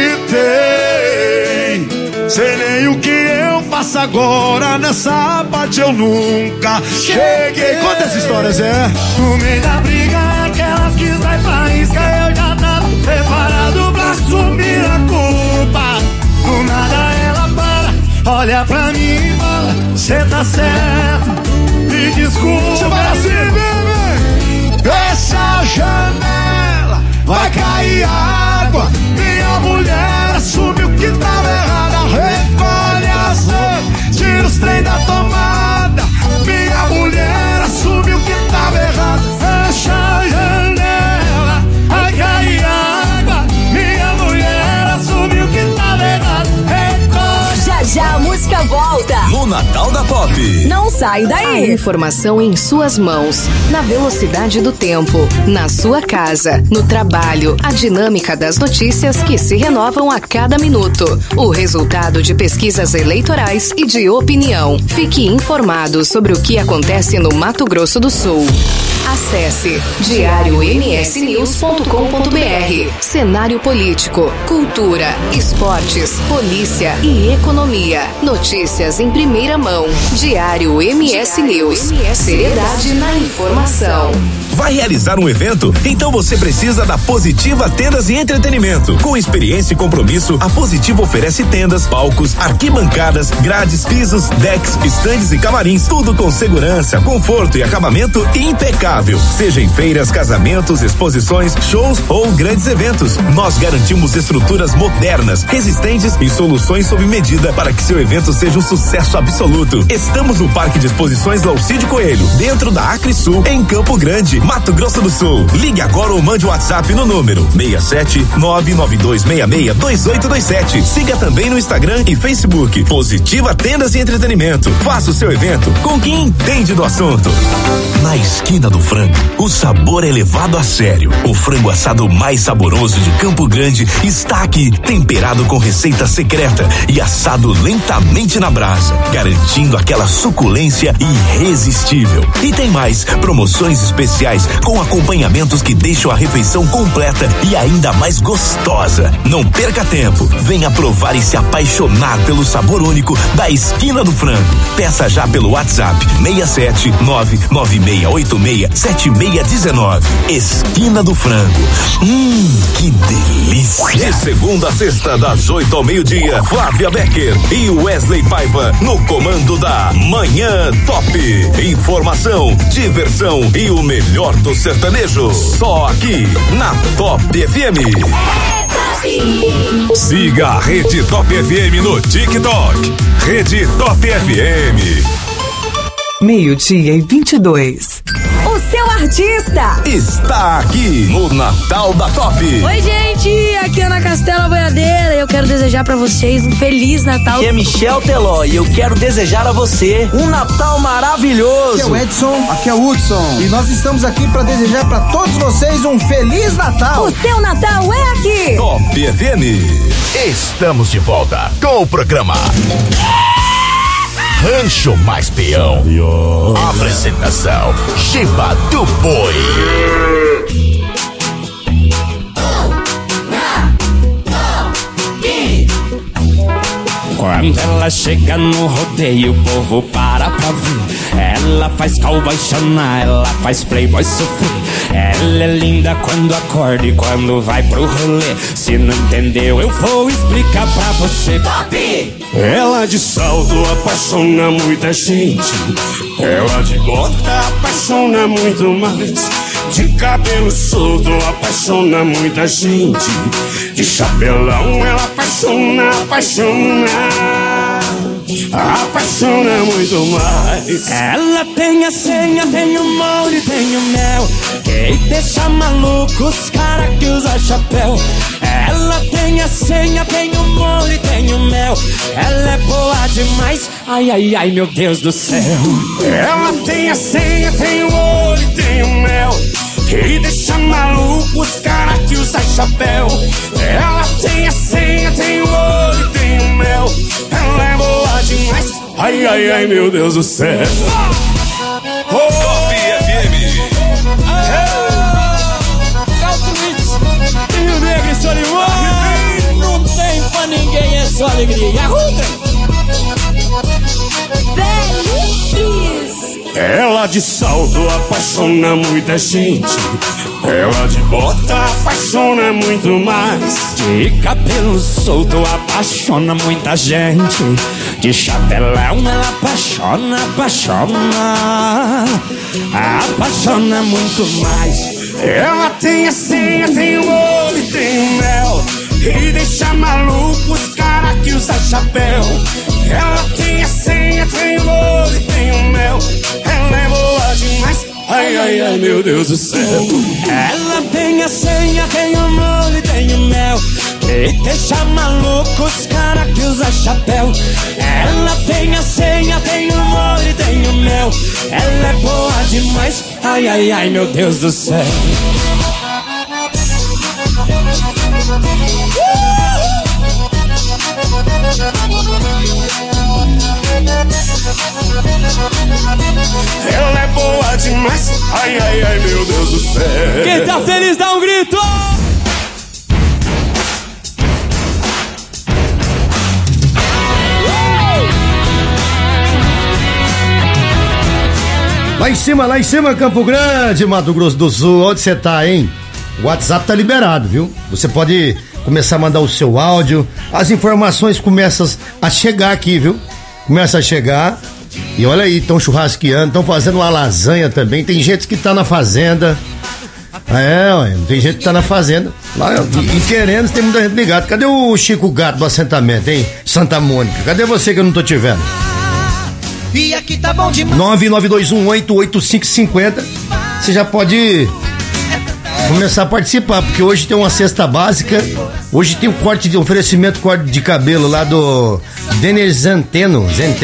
Sei nem o que eu faço agora, nessa parte eu nunca cheguei. Conta essa história, Zé. No meio da briga, aquelas que vai pra isca, eu já tava preparado pra assumir a culpa. Do nada ela para, olha pra mim e fala: cê tá certo, me desculpa. Você vai assim, bebê. Essa janela vai cair água. Minha mulher assumiu que tava errada. Recolhe as roupas, tira os trem da tomada. Minha mulher assumiu que tava errada. Fecha a janela, vai cair água. Minha mulher assumiu que tava errada. Recolhe. Já já a música volta no Natal da Pop. Não sai daí. A informação em suas mãos, na velocidade do tempo, na sua casa, no trabalho, a dinâmica das notícias que se renovam a cada minuto, o resultado de pesquisas eleitorais e de opinião. Fique informado sobre o que acontece no Mato Grosso do Sul. Acesse diariomsnews.com.br. Cenário político, cultura, esportes, polícia e economia. Notícias em primeira mão. Diário MS News. Seriedade na informação. Vai realizar um evento? Então você precisa da Positiva Tendas e Entretenimento. Com experiência e compromisso, a Positiva oferece tendas, palcos, arquibancadas, grades, pisos, decks, estandes e camarins. Tudo com segurança, conforto e acabamento impecável. Seja em feiras, casamentos, exposições, shows ou grandes eventos. Nós garantimos estruturas modernas, resistentes e soluções sob medida para que seu evento seja um sucesso absoluto. Estamos no Parque de Exposições Laucídio Coelho, dentro da Acre Sul, em Campo Grande, Mato Grosso do Sul. Ligue agora ou mande o WhatsApp no número 67992662827. Siga também no Instagram e Facebook Positiva Tendas e Entretenimento. Faça o seu evento com quem entende do assunto. Na esquina do frango, o sabor é levado a sério. O frango assado mais saboroso de Campo Grande está aqui, temperado com receita secreta e assado lentamente na brasa, garantindo aquela suculência irresistível. E tem mais, promoções especiais com acompanhamentos que deixam a refeição completa e ainda mais gostosa. Não perca tempo, venha provar e se apaixonar pelo sabor único da Esquina do Frango. Peça já pelo WhatsApp 67996867619. Esquina do Frango. Que delícia! De segunda a sexta, das 8 ao meio-dia, Flávia Becker e Wesley Paiva no comando da Manhã Top. Informação, diversão e o melhor do sertanejo. Só aqui na Top FM. Siga a Rede Top FM no TikTok. Rede Top FM. 12:22. O seu artista está aqui no Natal da Top. Oi, gente, aqui é Ana Castela Boiadeira. Eu quero desejar pra vocês um Feliz Natal. Aqui é Michel Teló e eu quero desejar a você um Natal maravilhoso. Aqui é o Edson, aqui é o Hudson e nós estamos aqui pra desejar pra todos vocês um Feliz Natal. O seu Natal é aqui. Top FM. Estamos de volta com o programa Rancho Mais Peão. Apresentação Giba do Boi. Quando ela chega no rodeio, o povo para pra ver. Ela faz cowboy chorar, ela faz playboy sofrer. Ela é linda quando acorda e quando vai pro rolê. Se não entendeu, eu vou explicar pra você. Top! Ela de salto apaixona muita gente. Ela de bota apaixona muito mais. De cabelo solto apaixona muita gente. De chapelão ela apaixona muito mais. Ela tem a senha, tem o molde, tem o mel. Que deixa maluco os caras que usa chapéu. Ela tem a senha, tem o molde, tem o mel. Ela é boa de demais. Ai, ai, ai, meu Deus do céu. Ela tem a senha, tem o olho, tem o mel, e deixa maluco os caras que usam chapéu. Ela tem a senha, tem o olho, tem o mel, ela é boa demais. Ai, ai, ai, meu Deus do céu. Top FM. Rio Negro e Solimões. Não tem pra ninguém, é só alegria. Ela de salto apaixona muita gente, ela de bota apaixona muito mais. De cabelo solto apaixona muita gente, de chapelão ela apaixona, apaixona muito mais. Ela tem a senha, tem o olho e tem o mel, e deixa maluco os caras que usam chapéu. Ela tem a senha, tem o olho e tem o mel, ela é boa demais. Ai, ai, ai, meu Deus do céu. Ela tem a senha, tem o molho e tem o mel, e deixa maluco os caras que usam chapéu. Ela tem a senha, tem o molho e tem o mel, ela é boa demais. Ai, ai, ai, meu Deus do céu. Ela é boa demais. Ai, ai, ai, meu Deus do céu. Quem tá feliz dá um grito. Lá em cima, Campo Grande, Mato Grosso do Sul. Onde você tá, hein? O WhatsApp tá liberado, viu? Você pode começar a mandar o seu áudio. As informações começam a chegar aqui, viu? Começa a chegar. E olha aí, estão churrasqueando, estão fazendo uma lasanha também. Tem gente que tá na fazenda. Tem gente que tá na fazenda. Lá em Querendo tem muita gente ligada. Cadê o Chico Gato do assentamento, hein? Santa Mônica. Cadê você que eu não tô te vendo? E aqui tá bom demais. 992188550. Você já pode começar a participar, porque hoje tem uma cesta básica. Hoje tem o oferecimento corte de cabelo lá do Denis Zenteno.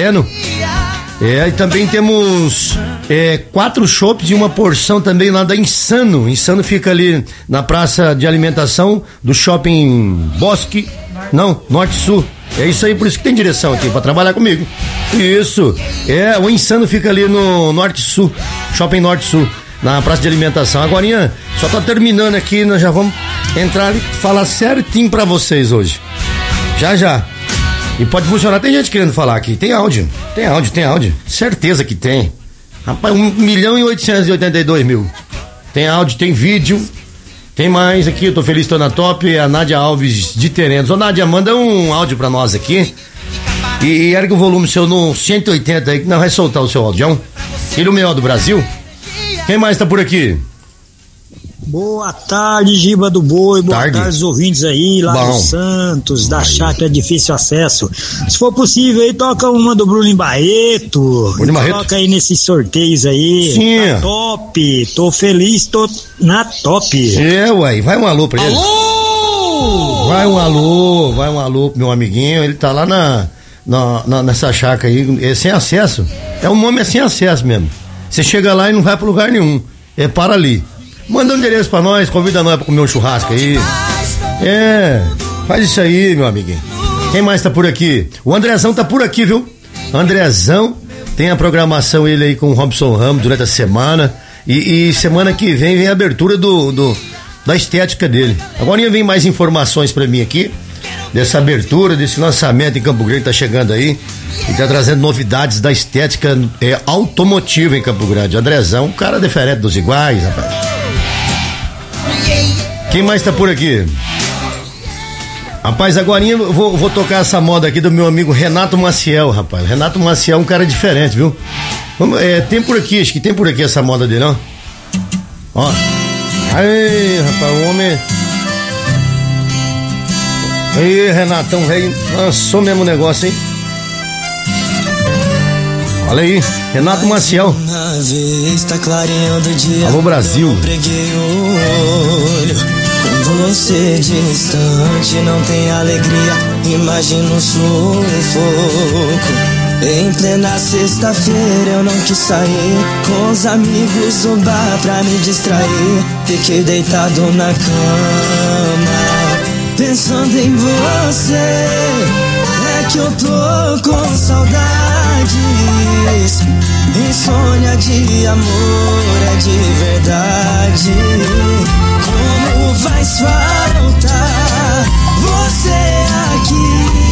E também temos 4 chopps e uma porção também lá da Insano. Insano fica ali na praça de alimentação do shopping Bosque, Norte Sul. É isso aí, por isso que tem direção aqui, pra trabalhar comigo. Isso, o Insano fica ali no Norte Sul, Shopping Norte Sul, na praça de alimentação. Agorinha, só tá terminando aqui, nós já vamos entrar e falar certinho pra vocês hoje. Já. E pode funcionar, tem gente querendo falar aqui, tem áudio. Certeza que tem. Rapaz, 1.882.000. Tem áudio, tem vídeo. Tem mais aqui, eu tô feliz, tô na top, é a Nádia Alves de Terenos. Ô Nádia, manda um áudio pra nós aqui e ergue o volume seu no 180 aí, que não vai soltar o seu áudio. Ele é o melhor do Brasil. Quem mais tá por aqui? Boa tarde, Giba do Boi, boa tarde os ouvintes aí, lá do Santos, da Chácara Difícil Acesso. Se for possível aí, toca uma do Bruno Barreto. Coloca aí nesses sorteios aí. Sim. Tá top, tô feliz, tô na top. Vai um alô pra ele. Alô! Vai um alô pro meu amiguinho, ele tá lá nessa chácara aí, é sem acesso. É um nome sem acesso mesmo. Você chega lá e não vai pra lugar nenhum, para ali. Manda um endereço pra nós, convida nós pra comer um churrasco aí. Faz isso aí, meu amiguinho. Quem mais tá por aqui? O Andrezão tá por aqui, viu? Andrezão tem a programação ele aí com o Robson Ramos durante a semana. E semana que vem a abertura da estética dele. Agora vem mais informações pra mim aqui dessa abertura, desse lançamento em Campo Grande, tá chegando aí e tá trazendo novidades da estética automotiva em Campo Grande. Andrezão, um cara diferente dos iguais, rapaz. Quem mais tá por aqui? Rapaz, agora eu vou tocar essa moda aqui do meu amigo Renato Maciel, rapaz. Renato Maciel é um cara diferente, viu? Tem por aqui, acho que tem por aqui essa moda dele, ó. Aí, rapaz, o homem. Aí, Renatão, velho, lançou mesmo o negócio, hein? Olha aí, Renato Maciel. Alô, Brasil. Com você distante, não tem alegria, imagina um sufoco. Em plena sexta-feira eu não quis sair com os amigos no bar pra me distrair. Fiquei deitado na cama pensando em você. É que eu tô com saudades. Insônia de amor é de verdade. Como faz falta você aqui.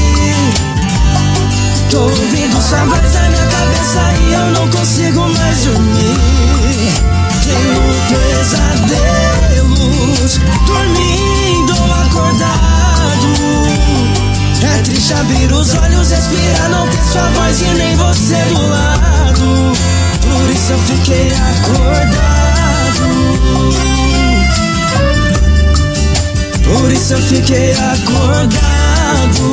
Tô ouvindo sua voz na minha cabeça e eu não consigo mais dormir. Tenho pesadelos, dormindo ou acordado. É triste abrir os olhos, respirar, não ter sua voz e nem você do lado. Por isso eu fiquei acordado. Por isso eu fiquei acordado.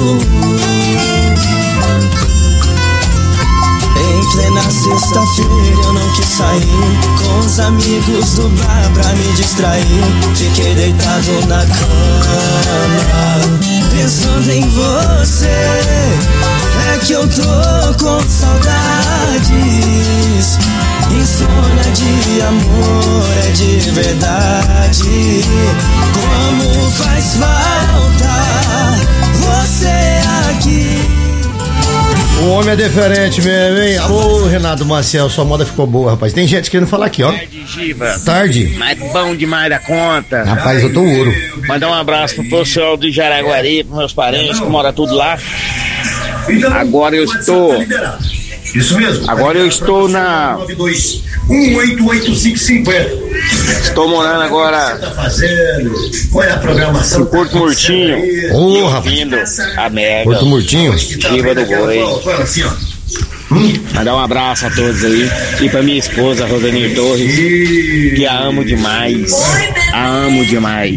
Em plena sexta-feira eu não quis sair com os amigos do bar pra me distrair. Fiquei deitado na cama pensando em você. É que eu tô com saudades. Insônia de amor é de verdade. Como faz falta você aqui. O homem é diferente mesmo, hein? Alô, Renato Maciel, sua moda ficou boa, rapaz. Tem gente querendo falar aqui, ó. Tarde, Giba. Tarde. Mas bom demais da conta. Rapaz, eu tô ouro. Mandar um abraço pro pessoal do Jaraguari, pros meus parentes que moram tudo lá. Agora eu estou... Isso mesmo. Agora eu estou na... 188550. Estou morando agora... Qual é a programação? Em Porto Murtinho. Ô, rapaz. Vindo a Mega. Porto Murtinho. Giba do Boi. Mandar um abraço a todos aí. E pra minha esposa, Rosanir Torres, que a amo demais. A amo demais.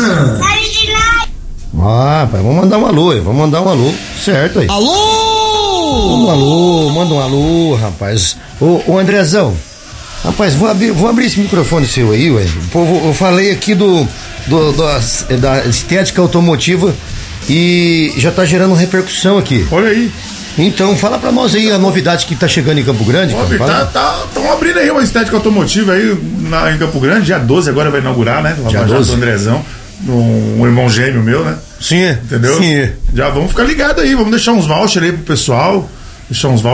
Ah, pai, vamos mandar um alô, certo aí. Alô! Manda um alô, rapaz. Ô Andrezão, rapaz, vou abrir esse microfone seu aí, ué. Eu falei aqui da estética automotiva e já tá gerando repercussão aqui. Olha aí. Então, fala pra nós aí a novidade que tá chegando em Campo Grande. Estão abrindo aí uma estética automotiva aí em Campo Grande, dia 12 agora vai inaugurar, né? Dia 12. Do Andrezão, um irmão gêmeo meu, né? Sim. Entendeu? Sim. Já vamos ficar ligados aí, vamos deixar uns vouchers aí pro pessoal.